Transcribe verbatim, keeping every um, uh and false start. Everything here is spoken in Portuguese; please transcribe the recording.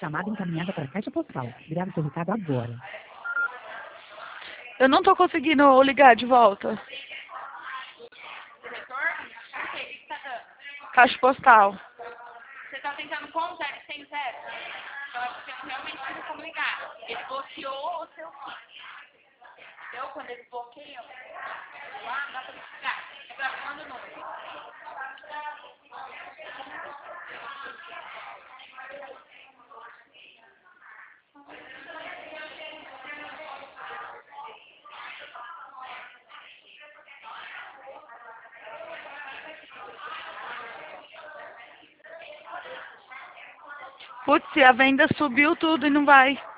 Chamada encaminhada para a caixa postal. Grave seu recado agora. Eu não tô conseguindo ligar de volta. Caixa postal. Você tá tentando com zero, sem zero? Eu acho que eu realmente preciso como ligar. Ele bloqueou o seu fim. Eu, quando eles bloqueiam, lá não dá pra ligar. É gravando o número. Putz, a venda subiu tudo e não vai.